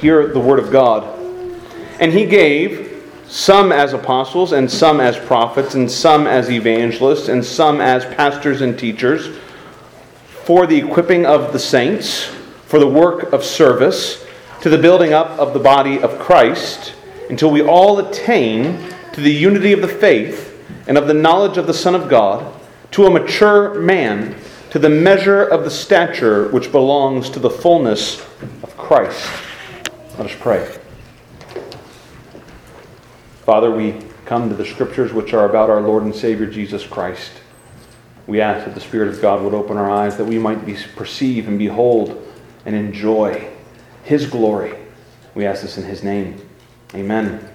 hear the word of God. And he gave some as apostles, and some as prophets, and some as evangelists, and some as pastors and teachers, for the equipping of the saints, for the work of service, to the building up of the body of Christ, until we all attain to the unity of the faith and of the knowledge of the Son of God, to a mature man, to the measure of the stature which belongs to the fullness of Christ. Let us pray. Father, we come to the Scriptures which are about our Lord and Savior Jesus Christ. We ask that the Spirit of God would open our eyes, that we might perceive and behold and enjoy His glory. We ask this in His name. Amen.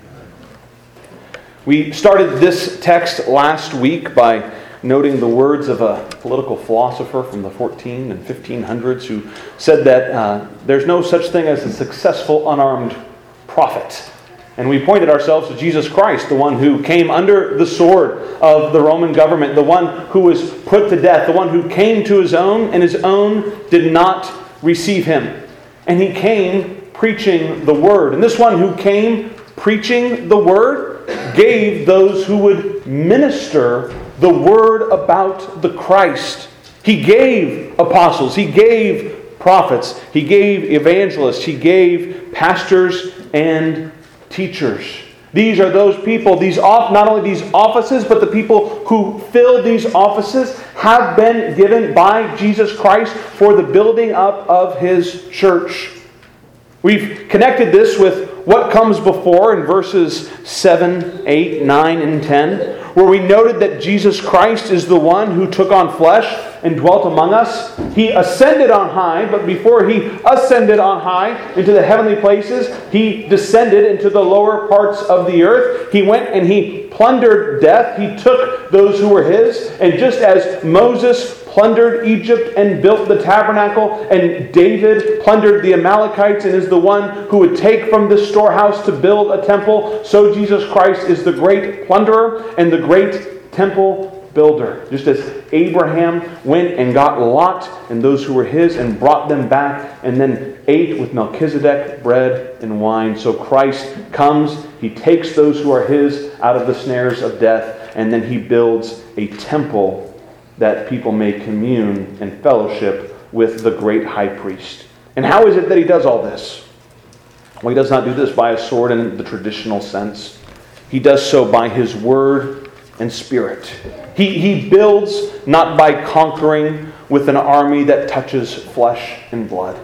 We started this text last week by noting the words of a political philosopher from the 14 and 1500s who said that there's no such thing as a successful unarmed prophet. And we pointed ourselves to Jesus Christ, the one who came under the sword of the Roman government, the one who was put to death, the one who came to His own, and His own did not receive Him. And He came preaching the Word. And this one who came preaching the Word gave those who would minister the Word about the Christ. He gave apostles, He gave prophets, He gave evangelists, He gave pastors and teachers. These are those people, not only these offices, but the people who fill these offices have been given by Jesus Christ for the building up of His church. We've connected this with what comes before in verses 7, 8, 9, and 10, where we noted that Jesus Christ is the one who took on flesh and dwelt among us. He ascended on high, but before He ascended on high into the heavenly places, He descended into the lower parts of the earth. He went and He plundered death. He took those who were His. And just as Moses plundered Egypt and built the tabernacle, and David plundered the Amalekites and is the one who would take from this storehouse to build a temple, so Jesus Christ is the great plunderer and the great temple builder. Just as Abraham went and got Lot and those who were his and brought them back and then ate with Melchizedek bread and wine, so Christ comes, He takes those who are His out of the snares of death, and then He builds a temple that people may commune and fellowship with the great high priest. And how is it that He does all this? Well, He does not do this by a sword in the traditional sense. He does so by His Word and Spirit. He builds not by conquering with an army that touches flesh and blood.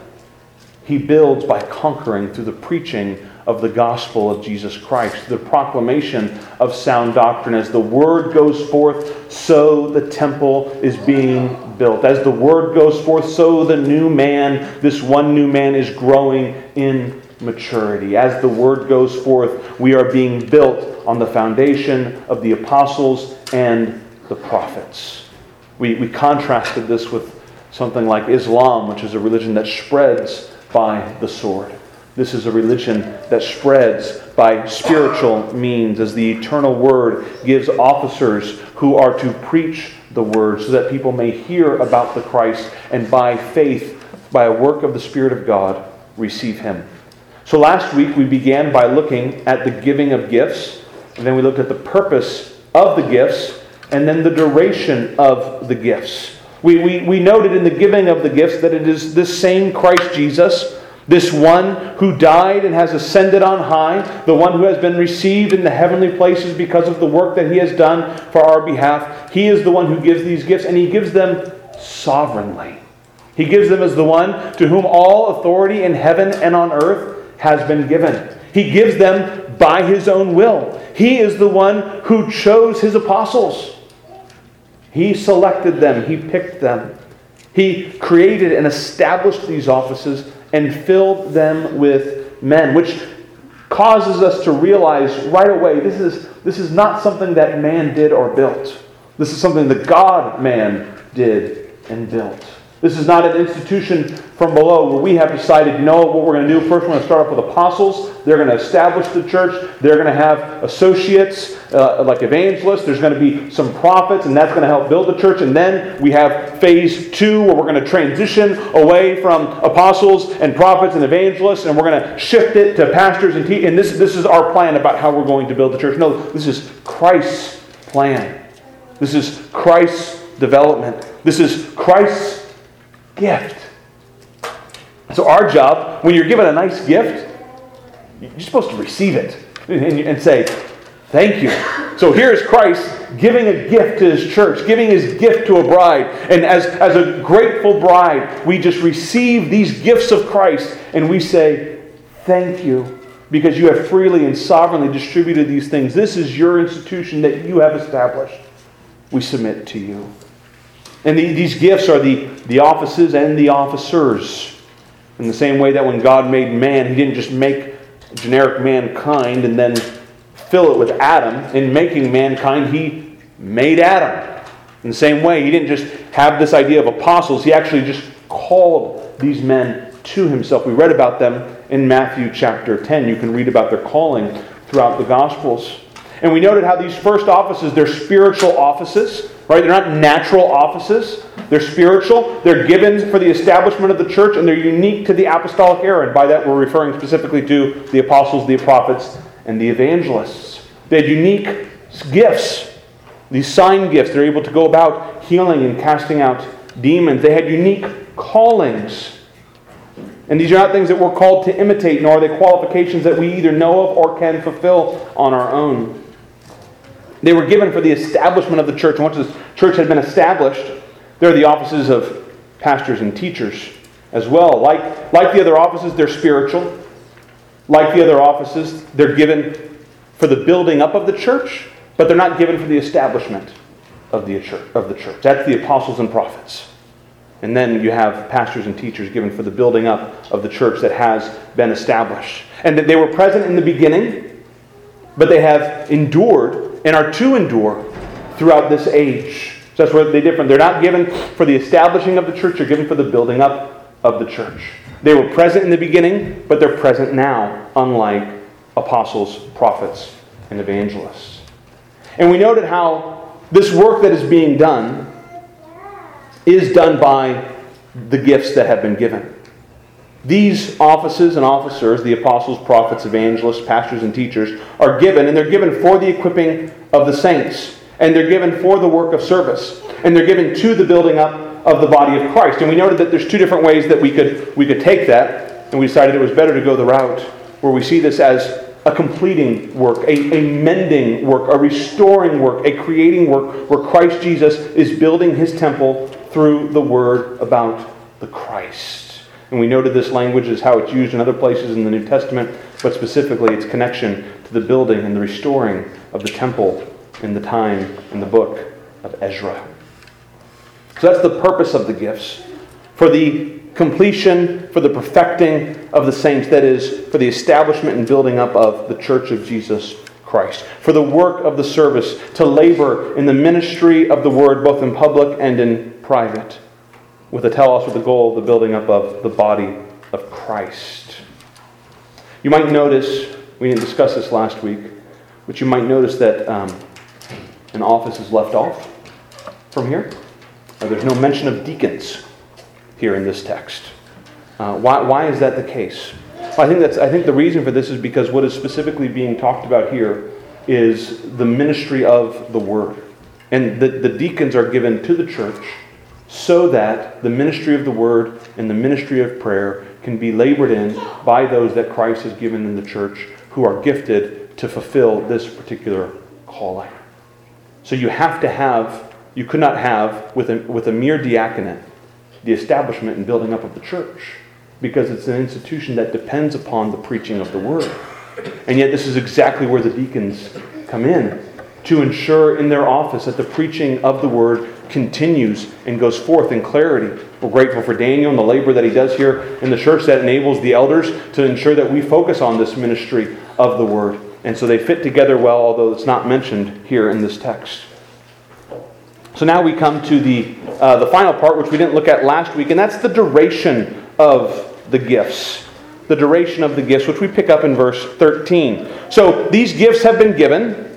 He builds by conquering through the preaching of the gospel of Jesus Christ, the proclamation of sound doctrine. As the Word goes forth, so the temple is being built. As the Word goes forth, so the new man, this one new man, is growing in maturity. As the Word goes forth, we are being built on the foundation of the apostles and the prophets. We contrasted this with something like Islam, which is a religion that spreads by the sword. This is a religion that spreads by spiritual means, as the eternal Word gives officers who are to preach the Word so that people may hear about the Christ and by faith, by a work of the Spirit of God, receive Him. So last week we began by looking at the giving of gifts, and then we looked at the purpose of the gifts, and then the duration of the gifts. We noted in the giving of the gifts that it is this same Christ Jesus, this one who died and has ascended on high, the one who has been received in the heavenly places because of the work that He has done for our behalf. He is the one who gives these gifts, and He gives them sovereignly. He gives them as the one to whom all authority in heaven and on earth has been given. He gives them by His own will. He is the one who chose His apostles. He selected them. He picked them. He created and established these offices and filled them with men, which causes us to realize right away this is not something that man did or built. This is something that God-man did and built. This is not an institution from below where we have decided, what we're going to do. First, we're going to start off with apostles. They're going to establish the church. They're going to have associates like evangelists. There's going to be some prophets, and that's going to help build the church. And then we have phase 2, where we're going to transition away from apostles and prophets and evangelists, and we're going to shift it to pastors and teachers. And this is our plan about how we're going to build the church. No, this is Christ's plan. This is Christ's development. This is Christ's gift. So our job, when you're given a nice gift, you're supposed to receive it and say, thank you. So here's Christ giving a gift to His church, giving His gift to a bride. And as a grateful bride, we just receive these gifts of Christ and we say, thank you, because you have freely and sovereignly distributed these things. This is your institution that you have established. We submit to you. And these gifts are the offices and the officers. In the same way that when God made man, He didn't just make generic mankind and then fill it with Adam. In making mankind, He made Adam. In the same way, He didn't just have this idea of apostles. He actually just called these men to Himself. We read about them in Matthew chapter 10. You can read about their calling throughout the Gospels. And we noted how these first offices, they're spiritual offices, right? They're not natural offices. They're spiritual. They're given for the establishment of the church, and they're unique to the apostolic era. And by that, we're referring specifically to the apostles, the prophets, and the evangelists. They had unique gifts, these sign gifts. They're able to go about healing and casting out demons. They had unique callings. And these are not things that we're called to imitate, nor are they qualifications that we either know of or can fulfill on our own. They were given for the establishment of the church. And once the church had been established, there are the offices of pastors and teachers as well. Like the other offices, they're spiritual. Like the other offices, they're given for the building up of the church, but they're not given for the establishment of the church. That's the apostles and prophets. And then you have pastors and teachers given for the building up of the church that has been established. And that they were present in the beginning, but they have endured and are to endure throughout this age. So that's where they're different. They're not given for the establishing of the church. They're given for the building up of the church. They were present in the beginning, but they're present now, unlike apostles, prophets, and evangelists. And we noted how this work that is being done is done by the gifts that have been given. These offices and officers, the apostles, prophets, evangelists, pastors, and teachers, are given, and they're given for the equipping of the saints. And they're given for the work of service. And they're given to the building up of the body of Christ. And we noted that there's two different ways that we could take that. And we decided it was better to go the route where we see this as a completing work, a mending work, a restoring work, a creating work, where Christ Jesus is building His temple through the word about the Christ. And we noted this language is how it's used in other places in the New Testament, but specifically its connection to the building and the restoring of the temple in the time in the book of Ezra. So that's the purpose of the gifts. For the completion, for the perfecting of the saints, that is, for the establishment and building up of the church of Jesus Christ. For the work of the service, to labor in the ministry of the word, both in public and in private, with a telos with the goal of the building up of the body of Christ. You might notice, we didn't discuss this last week, but you might notice that an office is left off from here. There's no mention of deacons here in this text. Why is that the case? Well, I think the reason for this is because what is specifically being talked about here is the ministry of the word. And the deacons are given to the church so that the ministry of the word and the ministry of prayer can be labored in by those that Christ has given in the church who are gifted to fulfill this particular calling. So you could not have, with a mere diaconate, the establishment and building up of the church, because it's an institution that depends upon the preaching of the word. And yet this is exactly where the deacons come in, to ensure in their office that the preaching of the word continues and goes forth in clarity. We're grateful for Daniel and the labor that he does here in the church that enables the elders to ensure that we focus on this ministry of the word. And so they fit together well, although it's not mentioned here in this text. So now we come to the final part, which we didn't look at last week, and that's the duration of the gifts. The duration of the gifts, which we pick up in verse 13. So these gifts have been given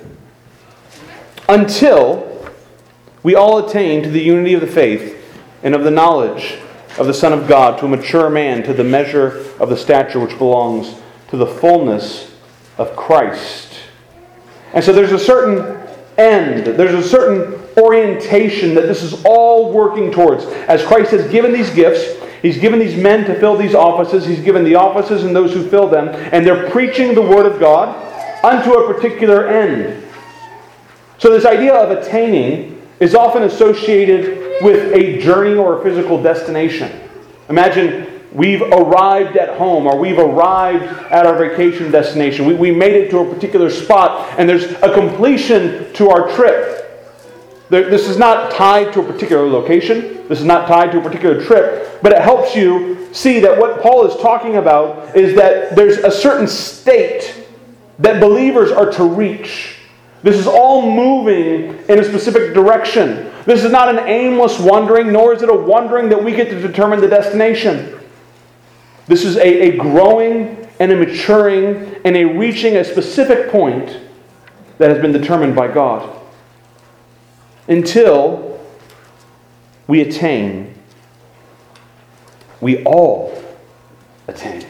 until we all attain to the unity of the faith and of the knowledge of the Son of God, to a mature man, to the measure of the stature which belongs to the fullness of Christ. And so there's a certain end, there's a certain orientation that this is all working towards. As Christ has given these gifts, He's given these men to fill these offices, He's given the offices and those who fill them, and they're preaching the Word of God unto a particular end. So this idea of attaining is often associated with a journey or a physical destination. Imagine we've arrived at home, or we've arrived at our vacation destination. We made it to a particular spot, and there's a completion to our trip. This is not tied to a particular location. This is not tied to a particular trip. But it helps you see that what Paul is talking about is that there's a certain state that believers are to reach. This is all moving in a specific direction. This is not an aimless wandering, nor is it a wandering that we get to determine the destination. This is a growing and a maturing and a reaching a specific point that has been determined by God. Until we attain, we all attain.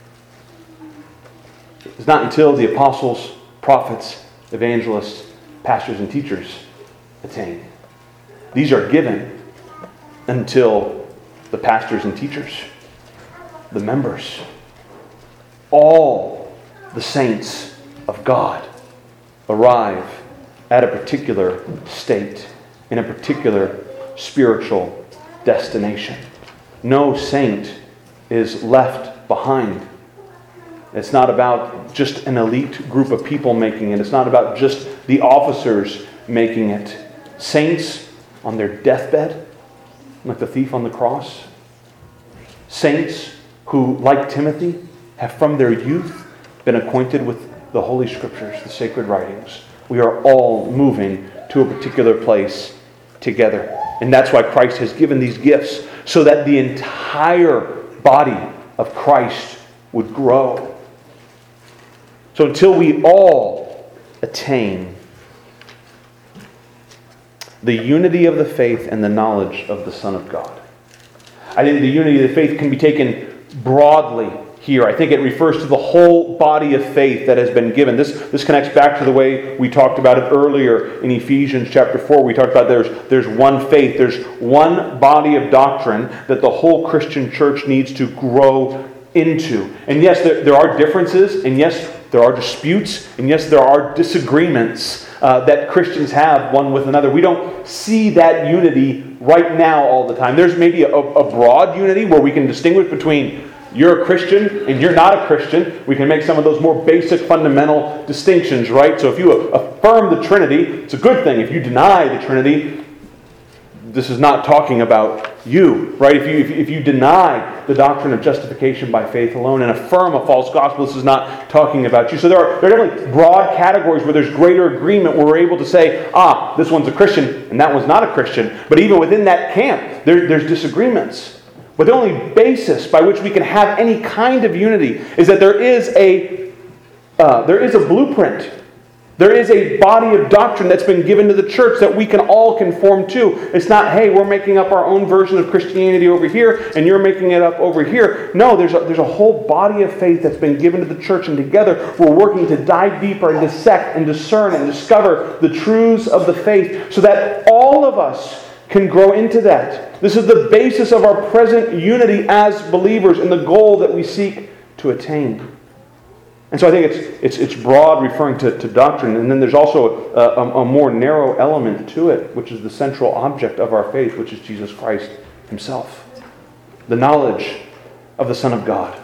It's not until the apostles, prophets, evangelists, pastors, and teachers attain. These are given until the pastors and teachers, the members, all the saints of God arrive at a particular state, in a particular spiritual destination. No saint is left behind. It's not about just an elite group of people making it. It's not about just the officers making it. Saints on their deathbed, like the thief on the cross. Saints who, like Timothy, have from their youth been acquainted with the Holy Scriptures, the sacred writings. We are all moving to a particular place together. And that's why Christ has given these gifts, so that the entire body of Christ would grow. So until we all attain the unity of the faith and the knowledge of the Son of God. I think the unity of the faith can be taken broadly here. I think it refers to the whole body of faith that has been given. This connects back to the way we talked about it earlier in Ephesians chapter 4. We talked about there's one faith, there's one body of doctrine that the whole Christian church needs to grow into. And yes, there are differences, and yes, there are disputes, and yes, there are disagreements that Christians have one with another. We don't see that unity right now all the time. There's maybe a broad unity where we can distinguish between you're a Christian and you're not a Christian. We can make some of those more basic fundamental distinctions, right? So if you affirm the Trinity, it's a good thing. If you deny the Trinity, this is not talking about you, right? If you deny the doctrine of justification by faith alone and affirm a false gospel, this is not talking about you. So there are definitely broad categories where there's greater agreement, where we're able to say, this one's a Christian and that one's not a Christian. But even within that camp, there's disagreements. But the only basis by which we can have any kind of unity is that there is a blueprint. There is a body of doctrine that's been given to the church that we can all conform to. It's not, hey, we're making up our own version of Christianity over here and you're making it up over here. No, there's a whole body of faith that's been given to the church, and together we're working to dive deeper and dissect and discern and discover the truths of the faith so that all of us can grow into that. This is the basis of our present unity as believers and the goal that we seek to attain. And so I think it's broad, referring to doctrine, and then there's also a more narrow element to it, which is the central object of our faith, which is Jesus Christ Himself. The knowledge of the Son of God.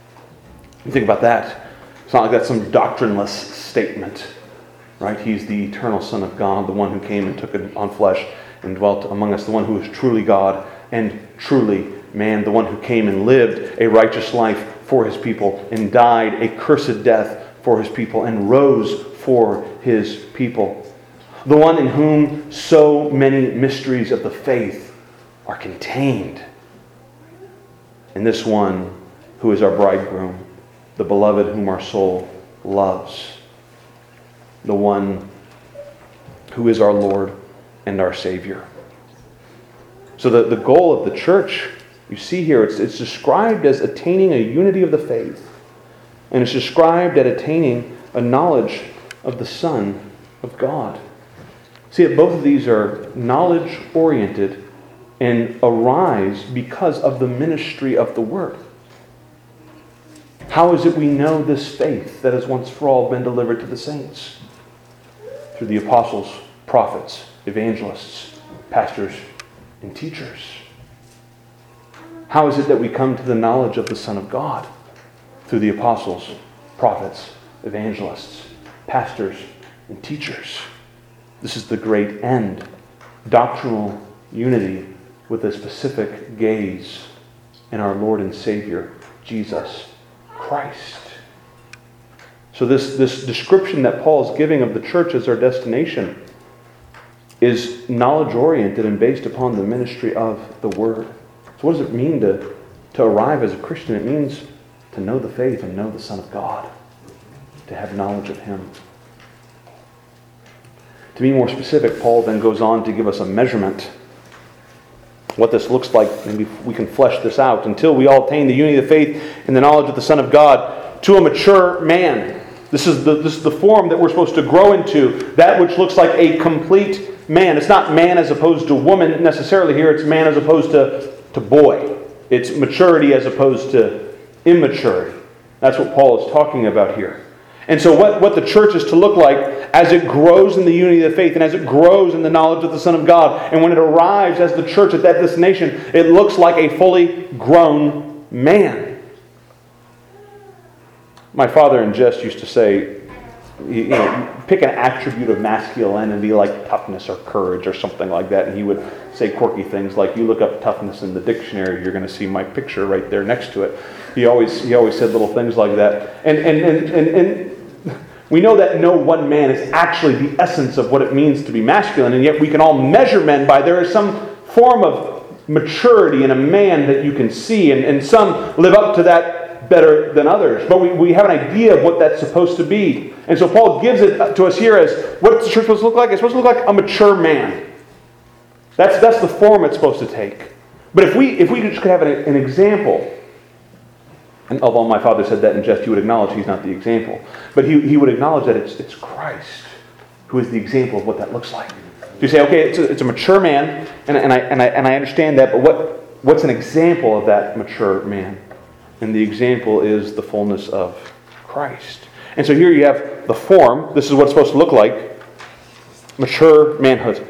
You think about that. It's not like that's some doctrineless statement, right? He's the eternal Son of God, the one who came and took on flesh and dwelt among us, the one who is truly God and truly man, the one who came and lived a righteous life for His people and died a cursed death for His people and rose for His people. the one in whom so many mysteries of the faith are contained. And this one who is our bridegroom, the beloved whom our soul loves, the one who is our Lord and our Savior. So the goal of the church, you see here, it's described as attaining a unity of the faith. And it's described as attaining a knowledge of the Son of God. See, both of these are knowledge-oriented and arise because of the ministry of the Word. How is it we know this faith that has once for all been delivered to the saints? Through the apostles, prophets, evangelists, pastors, and teachers. How is it that we come to the knowledge of the Son of God? Through the apostles, prophets, evangelists, pastors, and teachers. This is the great end. Doctrinal unity with a specific gaze in our Lord and Savior, Jesus Christ. So this description that Paul is giving of the church as our destination is knowledge-oriented and based upon the ministry of the Word. So what does it mean to arrive as a Christian? It means to know the faith and know the Son of God. To have knowledge of Him. To be more specific, Paul then goes on to give us a measurement. What this looks like, maybe we can flesh this out. Until we all attain the unity of the faith and the knowledge of the Son of God, to a mature man. This is the form that we're supposed to grow into. That which looks like a complete man. It's not man as opposed to woman necessarily here. It's man as opposed to boy. It's maturity as opposed to immaturity. That's what Paul is talking about here. And so what the church is to look like as it grows in the unity of the faith and as it grows in the knowledge of the Son of God. And when it arrives as the church at that destination, it looks like a fully grown man. My father in jest used to say, pick an attribute of masculinity like toughness or courage or something like that. And he would say quirky things like, you look up toughness in the dictionary, you're going to see my picture right there next to it. He always said little things like that. And we know that no one man is actually the essence of what it means to be masculine, and yet we can all measure men by there is some form of maturity in a man that you can see, and some live up to that better than others. But we have an idea of what that's supposed to be. And so Paul gives it to us here as what's the church supposed to look like? It's supposed to look like a mature man. That's the form it's supposed to take. But if we just could have an example. And although my father said that in jest, he would acknowledge he's not the example. But he would acknowledge that it's Christ who is the example of what that looks like. So you say, okay, it's a mature man, and I understand that, but what's an example of that mature man? And the example is the fullness of Christ. And so here you have the form. This is what it's supposed to look like. Mature manhood.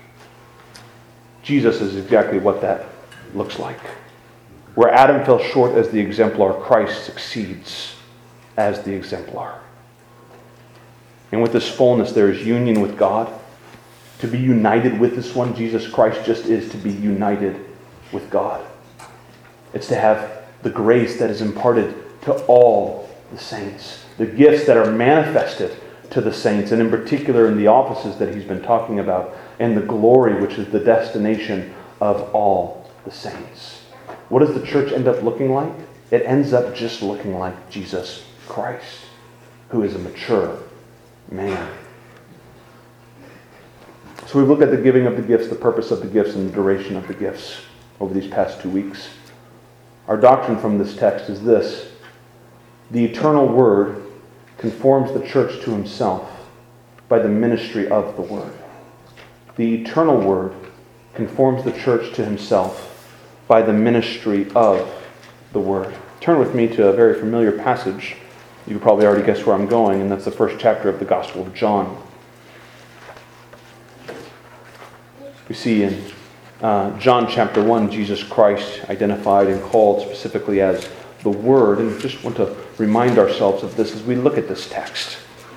Jesus is exactly what that looks like. Where Adam fell short as the exemplar, Christ succeeds as the exemplar. And with this fullness, there is union with God. To be united with this one, Jesus Christ, just is to be united with God. It's to have the grace that is imparted to all the saints. The gifts that are manifested to the saints, and in particular in the offices that he's been talking about, and the glory which is the destination of all the saints. What does the church end up looking like? It ends up just looking like Jesus Christ, who is a mature man. So we've looked at the giving of the gifts, the purpose of the gifts, and the duration of the gifts over these past 2 weeks. Our doctrine from this text is this: the eternal Word conforms the church to Himself by the ministry of the Word. The eternal Word conforms the church to Himself by the ministry of the Word. Turn with me to a very familiar passage. You probably already guessed where I'm going, and that's the first chapter of the Gospel of John. We see in John chapter 1, Jesus Christ identified and called specifically as the Word. And we just want to remind ourselves of this as we look at this text.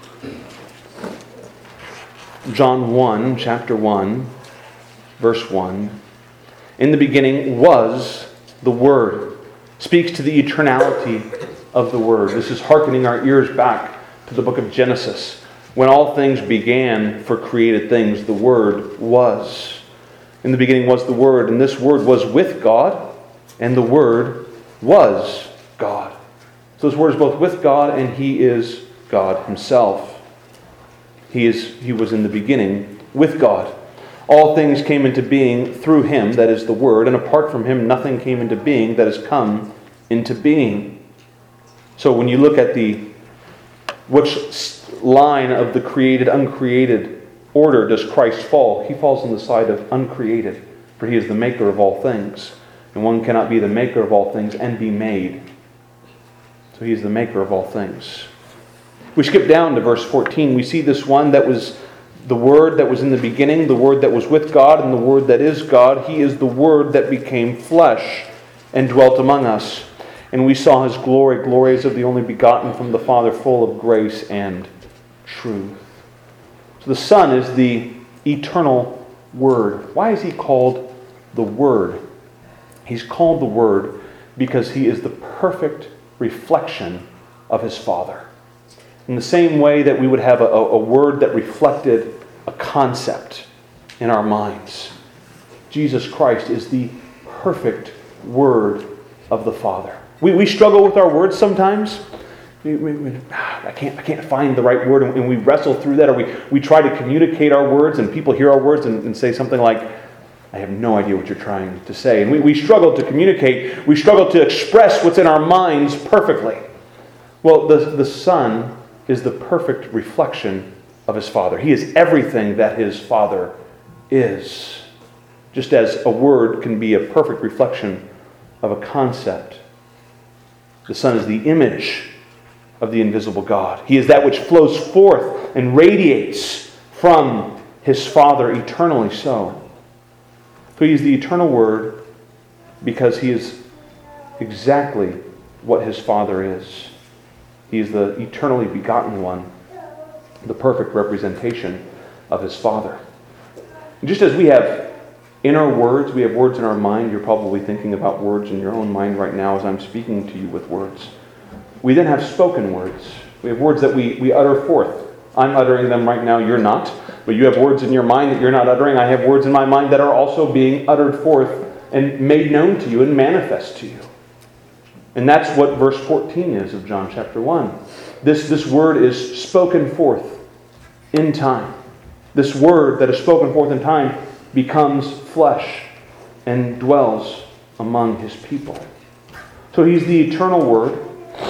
John 1, chapter 1, verse 1. In the beginning was the Word. Speaks to the eternality of the Word. This is hearkening our ears back to the book of Genesis, When all things began for created things, the Word was. In the beginning was the Word, and this Word was with God, and the Word was God. So this Word is both with God, and He is God Himself. He was in the beginning with God. All things came into being through Him, that is the Word, and apart from Him nothing came into being that has come into being. So when you look at which line of the created, uncreated order does Christ fall? He falls on the side of uncreated, for He is the maker of all things. And one cannot be the maker of all things and be made. So He is the maker of all things. We skip down to verse 14. We see this one that was the Word that was in the beginning, the Word that was with God, and the Word that is God. He is the Word that became flesh and dwelt among us. And we saw His glory, glories of the only begotten from the Father, full of grace and truth. So the Son is the eternal Word. Why is He called the Word? He's called the Word because He is the perfect reflection of His Father. In the same way that we would have a word that reflected a concept in our minds, Jesus Christ is the perfect Word of the Father. We struggle with our words sometimes. I can't find the right word, and we wrestle through that, or we try to communicate our words, and people hear our words and say something like, I have no idea what you're trying to say. And we struggle to communicate. We struggle to express what's in our minds perfectly. Well, the Son is the perfect reflection of His Father. He is everything that His Father is. Just as a word can be a perfect reflection of a concept, the Son is the image of the invisible God. He is that which flows forth and radiates from His Father eternally so. So He is the eternal Word because He is exactly what His Father is. He is the eternally begotten one, the perfect representation of His Father. And just as we have inner words, we have words in our mind. You're probably thinking about words in your own mind right now as I'm speaking to you with words. We then have spoken words. We have words that we utter forth. I'm uttering them right now, you're not. But you have words in your mind that you're not uttering. I have words in my mind that are also being uttered forth and made known to you and manifest to you. And that's what verse 14 is of John chapter 1. This word is spoken forth in time. This word that is spoken forth in time becomes flesh and dwells among His people. So He's the eternal Word.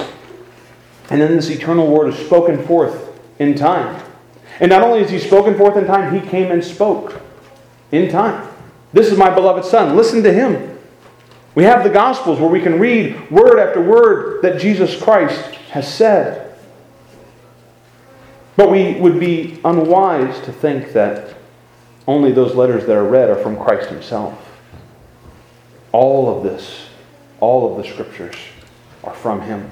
And then this eternal Word is spoken forth in time. And not only is He spoken forth in time, He came and spoke in time. This is my beloved Son. Listen to Him. We have the Gospels where we can read word after word that Jesus Christ has said. But we would be unwise to think that only those letters that are read are from Christ Himself. All of this, all of the Scriptures are from Him.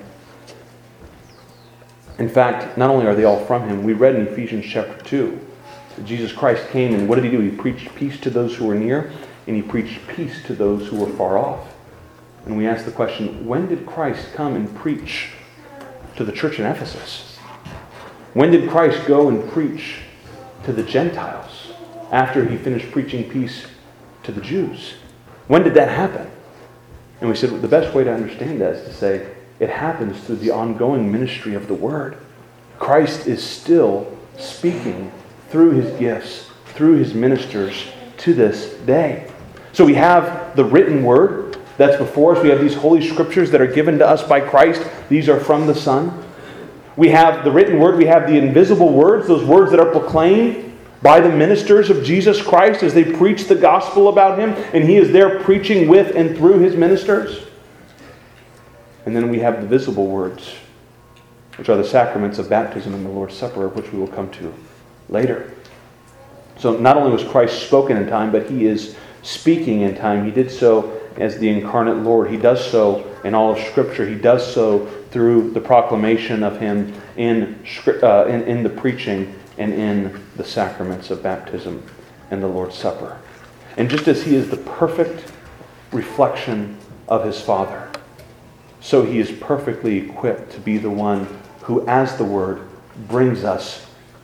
In fact, not only are they all from Him, we read in Ephesians chapter 2 that Jesus Christ came and what did He do? He preached peace to those who were near and He preached peace to those who were far off. And we ask the question, when did Christ come and preach to the church in Ephesus? When did Christ go and preach to the Gentiles after He finished preaching peace to the Jews? When did that happen? And we said the best way to understand that is to say it happens through the ongoing ministry of the Word. Christ is still speaking through His gifts, through His ministers to this day. So we have the written Word that's before us. We have these Holy Scriptures that are given to us by Christ. These are from the Son. We have the written Word. We have the invisible words, those words that are proclaimed by the ministers of Jesus Christ as they preach the gospel about Him. And He is there preaching with and through His ministers. And then we have the visible words, which are the sacraments of baptism and the Lord's Supper, which we will come to later. So not only was Christ spoken in time, but He is speaking in time. He did so as the incarnate Lord. He does so in all of Scripture. He does so through the proclamation of Him in the preaching and in the sacraments of baptism and the Lord's Supper. And just as He is the perfect reflection of His Father, so He is perfectly equipped to be the one who, as the Word, brings us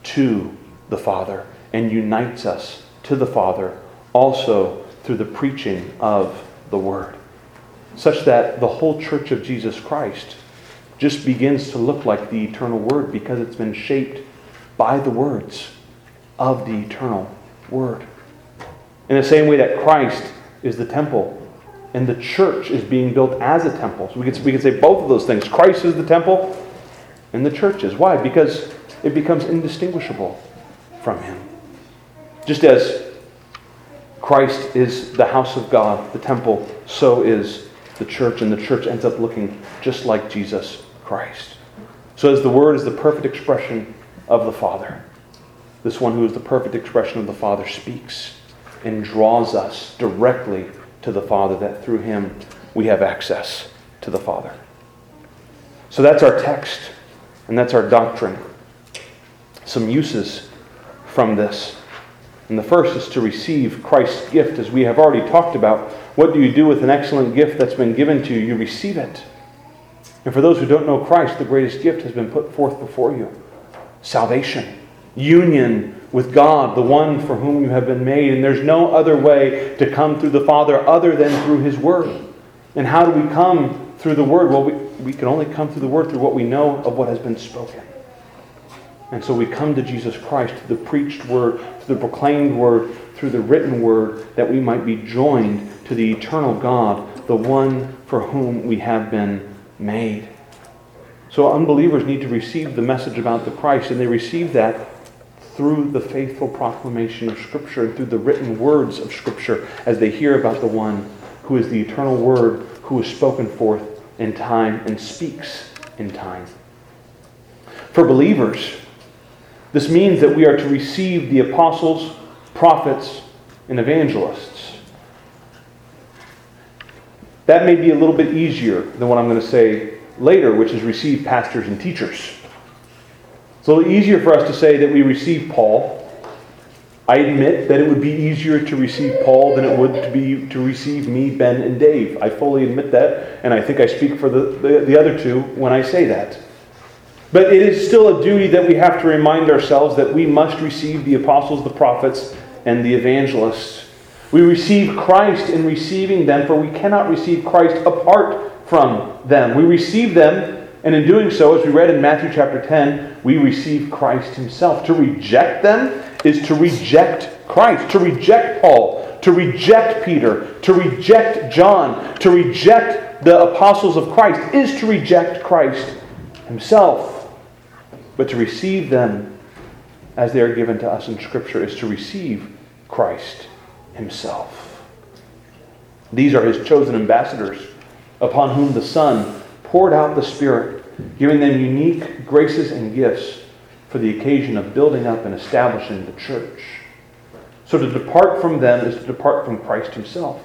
to the Father and unites us to the Father also through the preaching of the Word, such that the whole church of Jesus Christ just begins to look like the eternal Word because it's been shaped by the words of the eternal Word. In the same way that Christ is the temple and the church is being built as a temple. So we can say both of those things. Christ is the temple and the church is. Why? Because it becomes indistinguishable from Him. Just as Christ is the house of God, the temple, so is the church, and the church ends up looking just like Jesus Christ. So as the Word is the perfect expression of the Father, this one who is the perfect expression of the Father speaks and draws us directly to the Father, that through Him we have access to the Father. So that's our text, and that's our doctrine. Some uses from this. And the first is to receive Christ's gift, as we have already talked about. What do you do with an excellent gift that's been given to you? You receive it. And for those who don't know Christ, the greatest gift has been put forth before you. Salvation. Union with God, the one for whom you have been made. And there's no other way to come through the Father other than through His Word. And how do we come through the Word? Well, we can only come through the Word through what we know of what has been spoken. And so we come to Jesus Christ through the preached Word, through the proclaimed Word, through the written Word, that we might be joined to the eternal God, the one for whom we have been made. So unbelievers need to receive the message about the Christ, and they receive that through the faithful proclamation of Scripture and through the written words of Scripture as they hear about the one who is the eternal Word, who is spoken forth in time and speaks in time. For believers, this means that we are to receive the apostles, prophets, and evangelists. That may be a little bit easier than what I'm going to say later, which is receive pastors and teachers. It's a little easier for us to say that we receive Paul. I admit that it would be easier to receive Paul than it would be to receive me, Ben, and Dave. I fully admit that, and I think I speak for the other two when I say that. But it is still a duty that we have to remind ourselves that we must receive the apostles, the prophets, and the evangelists. We receive Christ in receiving them, for we cannot receive Christ apart from them. We receive them, and in doing so, as we read in Matthew chapter 10, we receive Christ Himself. To reject them is to reject Christ, to reject Paul, to reject Peter, to reject John, to reject the apostles of Christ is to reject Christ Himself. But to receive them as they are given to us in Scripture is to receive Christ Himself. These are His chosen ambassadors, upon whom the Son poured out the Spirit, giving them unique graces and gifts for the occasion of building up and establishing the church. So to depart from them is to depart from Christ Himself.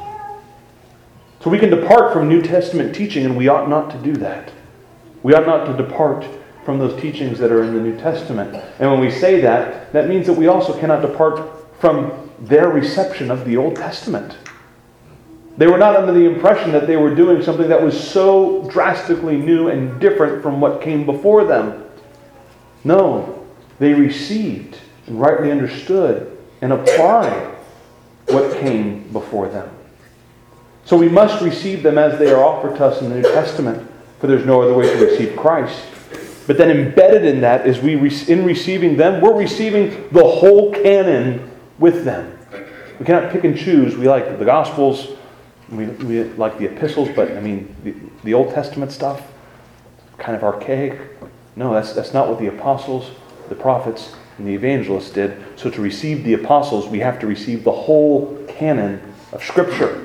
So we can depart from New Testament teaching, and we ought not to do that. We ought not to depart from those teachings that are in the New Testament. And when we say that, that means that we also cannot depart from their reception of the Old Testament. They were not under the impression that they were doing something that was so drastically new and different from what came before them. No, they received and rightly understood and applied what came before them. So we must receive them as they are offered to us in the New Testament, for there's no other way to receive Christ. But then embedded in that is in receiving them, we're receiving the whole canon with them. We cannot pick and choose. We like the Gospels, we like the epistles, but I mean the Old Testament stuff, kind of archaic. No, that's not what the apostles, the prophets, and the evangelists did. So to receive the apostles, we have to receive the whole canon of Scripture.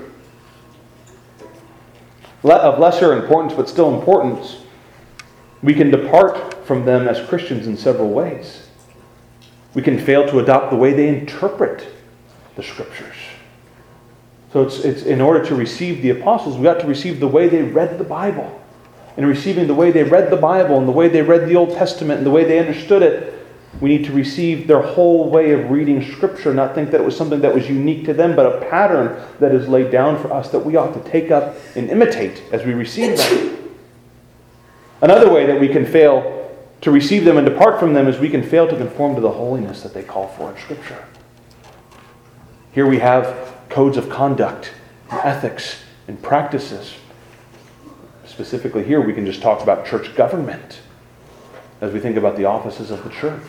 Of lesser importance, but still importance, we can depart from them as Christians in several ways. We can fail to adopt the way they interpret the Scriptures. So it's in order to receive the apostles, we got to receive the way they read the Bible. In receiving the way they read the Bible and the way they read the Old Testament and the way they understood it, we need to receive their whole way of reading Scripture, not think that it was something that was unique to them, but a pattern that is laid down for us that we ought to take up and imitate as we receive them. Another way that we can fail To receive them and depart from them is we can fail to conform to the holiness that they call for in Scripture. Here we have codes of conduct, and ethics, and practices. Specifically here, we can just talk about church government as we think about the offices of the church.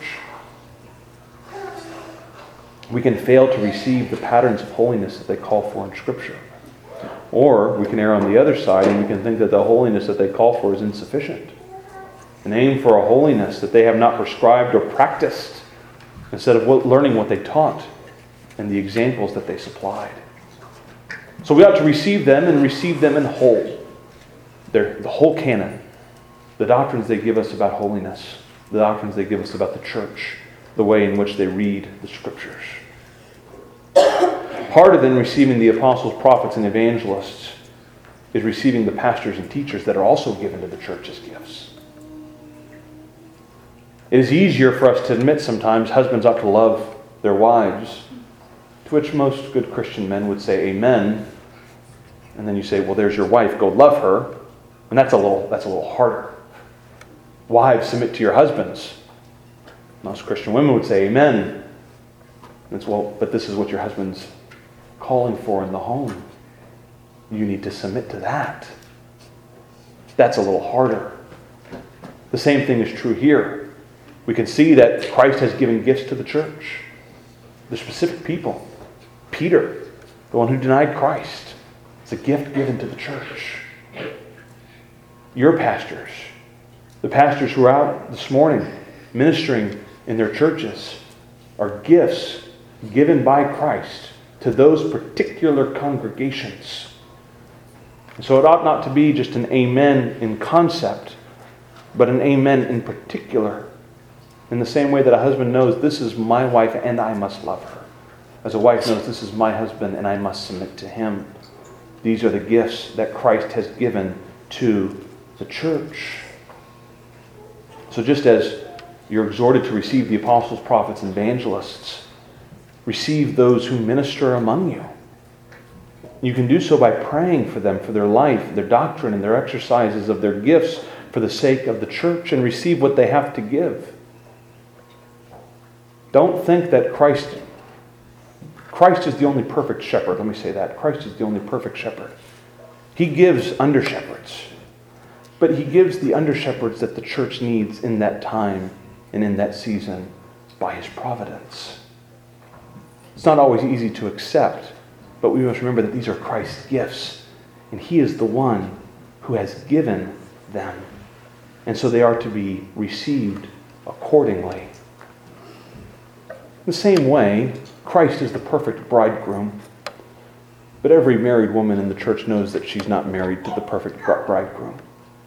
We can fail to receive the patterns of holiness that they call for in Scripture. Or we can err on the other side and we can think that the holiness that they call for is insufficient. And aim for a holiness that they have not prescribed or practiced instead of learning what they taught and the examples that they supplied. So we ought to receive them and receive them in whole. The whole canon. The doctrines they give us about holiness. The doctrines they give us about the church. The way in which they read the Scriptures. Harder than receiving the apostles, prophets, and evangelists is receiving the pastors and teachers that are also given to the church as gifts. It is easier for us to admit sometimes husbands ought to love their wives, to which most good Christian men would say amen. And then you say, well, there's your wife, go love her. And that's a little harder. Wives, submit to your husbands. Most Christian women would say amen. And it's, well, but this is what your husband's calling for in the home. You need to submit to that. That's a little harder. The same thing is true here. We can see that Christ has given gifts to the church. The specific people. Peter, the one who denied Christ. It's a gift given to the church. Your pastors, the pastors who are out this morning ministering in their churches, are gifts given by Christ to those particular congregations. And so it ought not to be just an amen in concept, but an amen in particular. In the same way that a husband knows this is my wife and I must love her. As a wife knows this is my husband and I must submit to him. These are the gifts that Christ has given to the church. So just as you're exhorted to receive the apostles, prophets, and evangelists, receive those who minister among you. You can do so by praying for them, for their life, their doctrine, and their exercises of their gifts for the sake of the church, and receive what they have to give. Don't think that Christ is the only perfect shepherd. Let me say that. Christ is the only perfect shepherd. He gives under-shepherds. But he gives the under-shepherds that the church needs in that time and in that season by his providence. It's not always easy to accept, but we must remember that these are Christ's gifts, and he is the one who has given them. And so they are to be received accordingly. In the same way, Christ is the perfect bridegroom, but every married woman in the church knows that she's not married to the perfect bridegroom.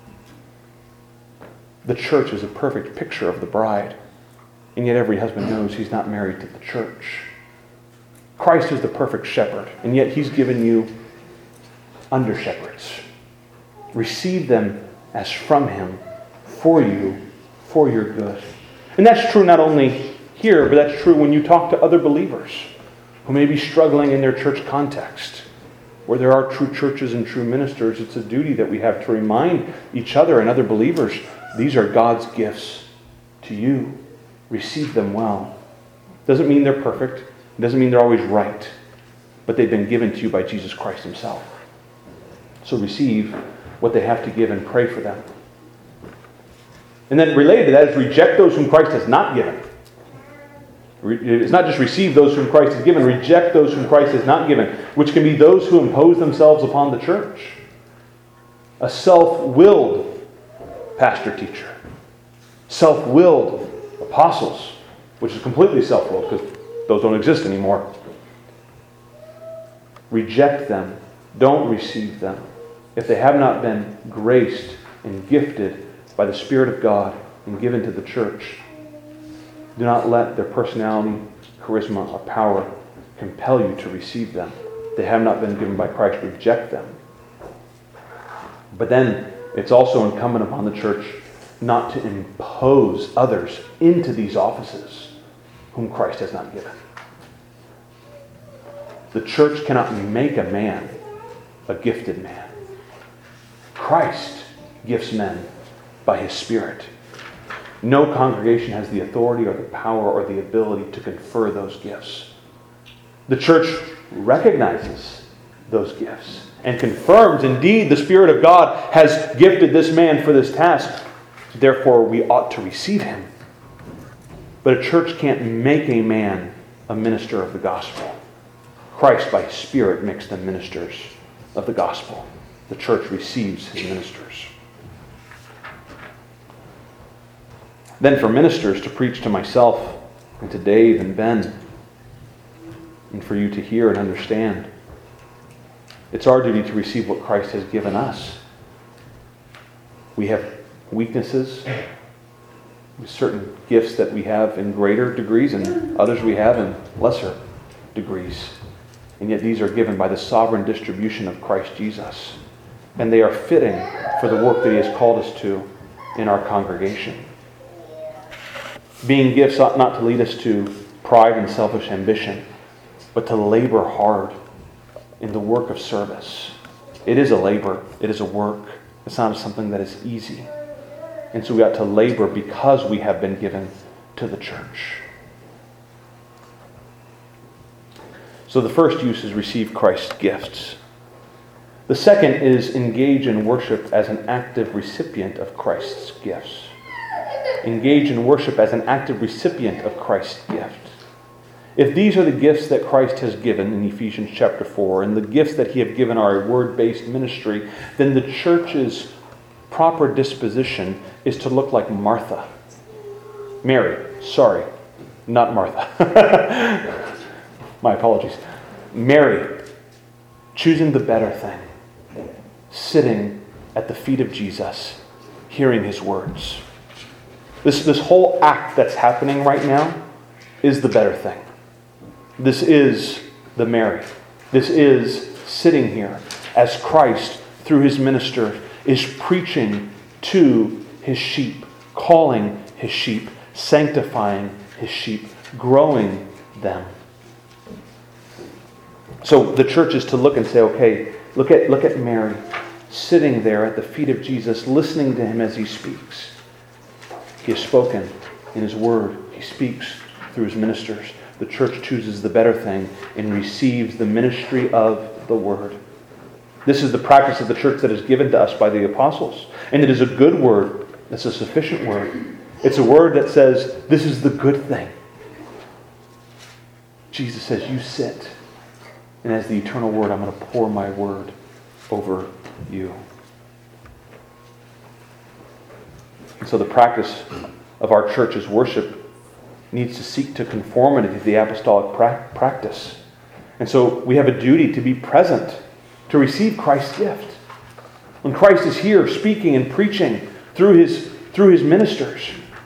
The church is a perfect picture of the bride, and yet every husband knows he's not married to the church. Christ is the perfect shepherd, and yet he's given you under-shepherds. Receive them as from him, for you, for your good. And that's true not only here, but that's true when you talk to other believers who may be struggling in their church context. Where there are true churches and true ministers, it's a duty that we have to remind each other and other believers, these are God's gifts to you. Receive them well. Doesn't mean they're perfect. It doesn't mean they're always right. But they've been given to you by Jesus Christ himself. So receive what they have to give and pray for them. And then related to that is reject those whom Christ has not given. It's not just receive those whom Christ has given, reject those whom Christ has not given, which can be those who impose themselves upon the church. A self-willed pastor-teacher. Self-willed apostles, which is completely self-willed because those don't exist anymore. Reject them. Don't receive them. If they have not been graced and gifted by the Spirit of God and given to the church, do not let their personality, charisma, or power compel you to receive them. They have not been given by Christ. Reject them. But then it's also incumbent upon the church not to impose others into these offices whom Christ has not given. The church cannot make a man a gifted man. Christ gifts men by his Spirit. No congregation has the authority or the power or the ability to confer those gifts. The church recognizes those gifts and confirms, indeed, the Spirit of God has gifted this man for this task. Therefore, we ought to receive him. But a church can't make a man a minister of the gospel. Christ, by His Spirit, makes them ministers of the gospel. The church receives His ministers. Then for ministers to preach to myself and to Dave and Ben, and for you to hear and understand, it's our duty to receive what Christ has given us. We have weaknesses, certain gifts that we have in greater degrees and others we have in lesser degrees. And yet these are given by the sovereign distribution of Christ Jesus. And they are fitting for the work that He has called us to in our congregation. Being gifts ought not to lead us to pride and selfish ambition, but to labor hard in the work of service. It is a labor. It is a work. It's not something that is easy. And so we ought to labor because we have been given to the church. So the first use is receive Christ's gifts. The second is engage in worship as an active recipient of Christ's gifts. Engage in worship as an active recipient of Christ's gift. If these are the gifts that Christ has given in Ephesians chapter 4, and the gifts that He has given are a word-based ministry, then the church's proper disposition is to look like Martha. Mary, sorry, not Martha. My apologies. Mary, choosing the better thing, sitting at the feet of Jesus, hearing His words. This whole act that's happening right now is the better thing. This is the Mary. This is sitting here as Christ, through His minister, is preaching to His sheep, calling His sheep, sanctifying His sheep, growing them. So the church is to look and say, okay, look at Mary sitting there at the feet of Jesus, listening to Him as He speaks. He has spoken in His word. He speaks through His ministers. The church chooses the better thing and receives the ministry of the word. This is the practice of the church that is given to us by the apostles. And it is a good word. It's a sufficient word. It's a word that says, this is the good thing. Jesus says, you sit. And as the eternal word, I'm going to pour my word over you. And so the practice of our church's worship needs to seek to conformity to the apostolic practice. And so we have a duty to be present, to receive Christ's gift. When Christ is here speaking and preaching through his ministers,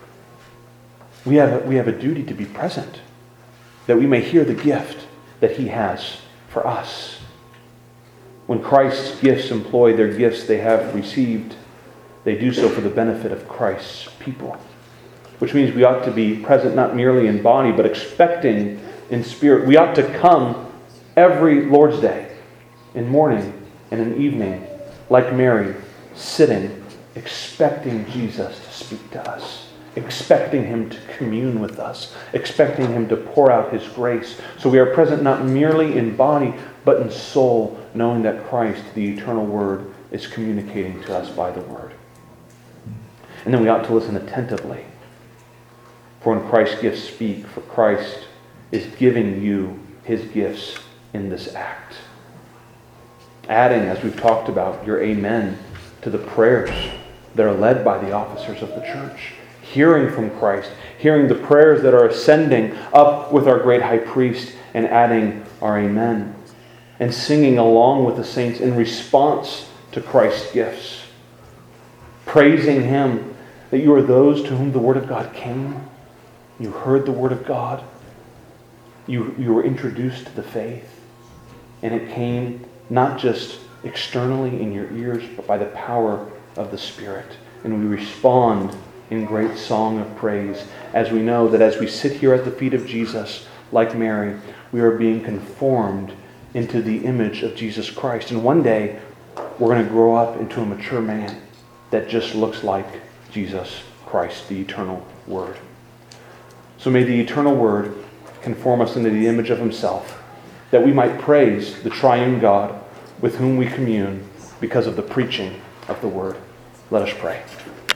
we have a duty to be present, that we may hear the gift that He has for us. When Christ's gifts employ their gifts they have received, they do so for the benefit of Christ's people. Which means we ought to be present not merely in body, but expecting in spirit. We ought to come every Lord's Day, in morning and in evening, like Mary, sitting, expecting Jesus to speak to us, expecting Him to commune with us, expecting Him to pour out His grace. So we are present not merely in body, but in soul, knowing that Christ, the eternal Word, is communicating to us by the Word. And then we ought to listen attentively. For when Christ's gifts speak, for Christ is giving you His gifts in this act. Adding, as we've talked about, your amen to the prayers that are led by the officers of the church. Hearing from Christ, hearing the prayers that are ascending up with our great high priest, and adding our amen. And singing along with the saints in response to Christ's gifts. Praising Him that you are those to whom the Word of God came. You heard the Word of God. You were introduced to the faith. And it came not just externally in your ears, but by the power of the Spirit. And we respond in great song of praise as we know that as we sit here at the feet of Jesus, like Mary, we are being conformed into the image of Jesus Christ. And one day, we're going to grow up into a mature man that just looks like Jesus Christ, the eternal Word. So may the eternal Word conform us into the image of himself, that we might praise the triune God with whom we commune because of the preaching of the Word. Let us pray.